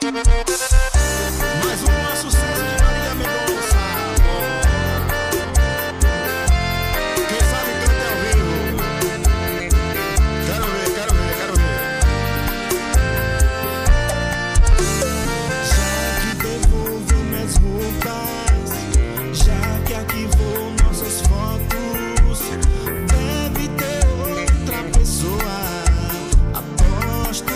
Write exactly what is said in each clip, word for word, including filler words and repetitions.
Mais um sucesso de Marília Mendonça. Quem sabe canta ao vivo. Quero ver, quero ver, quero ver. Já que devolveu minhas roupas, já que arquivou nossas fotos, deve ter outra pessoa, aposto.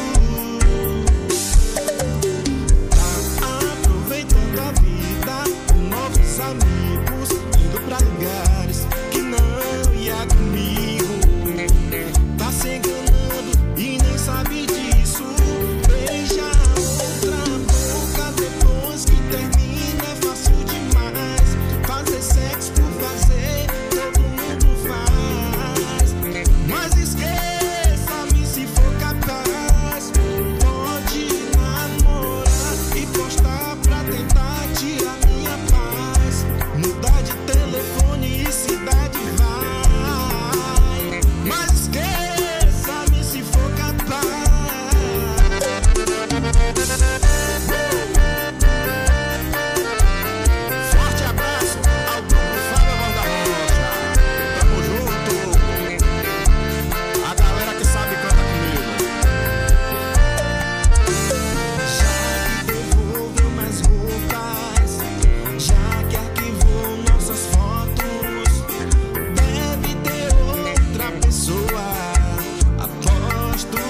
Amigos indo pra lugares que não ia comigo. Tá se enganando e nem sabe disso. Beija outra boca depois que termina. É fácil demais. Fazer sexo por fazer, todo mundo faz. Mas esqueça-me se for capaz. Pode namorar e postar pra tentar tirar minha paz. Mudar de telefone e cidade vai. Mas esqueça-me se for capaz. Forte abraço ao grupo Fábio Voz da Rocha. Tamo junto. A galera que sabe canta comigo. Já que devolveu mais roupas, já que arquivou nossas fotos, deve ter outra pessoa, aposto.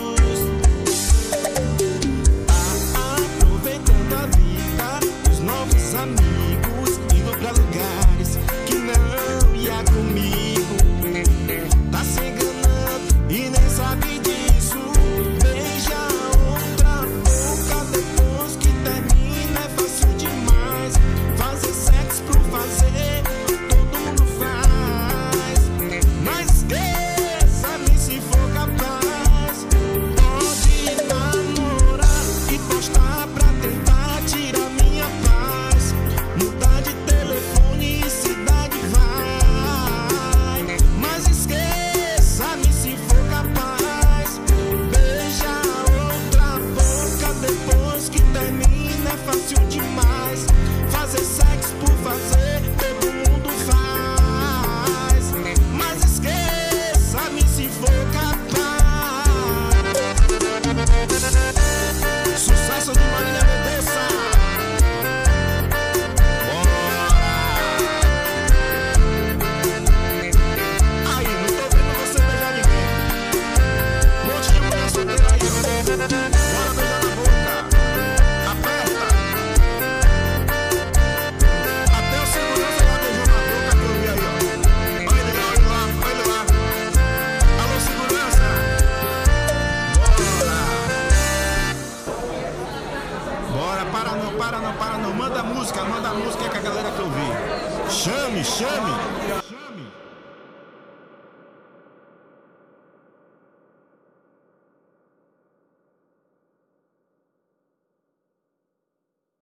Tá aproveitando a vida dos novos amigos, indo pra lugares que não ia comigo. Tá se enganando e nem sabe disso. Beija outra boca depois que termina. É fácil demais. Fazer sexo por fazer, todo mundo faz. Mas esqueça-me se for capaz. Pode namorar e postar pra tentar tirar minha paz. Mudar de telefone e cidade vai. Mas esqueça-me se for capaz. Beija outra boca depois que termina. É fácil demais. Fazer sexo por fazer, todo mundo faz. Mas esqueça-me se for capaz. Sucesso de Marília Mendonça. Bora! Aí, não tô vendo você beijar ninguém. Monte de mulher solteira aí, ó. Bora beijar na boca. Aperta. Até o segurança já beijou na boca que eu vi aí, ó. Olha ele lá, olha ele lá, olha ele lá. Alô, segurança. Bora. Bora, para não, para não, para não. Manda música, manda música que a galera quer ouvir. Chame, chame.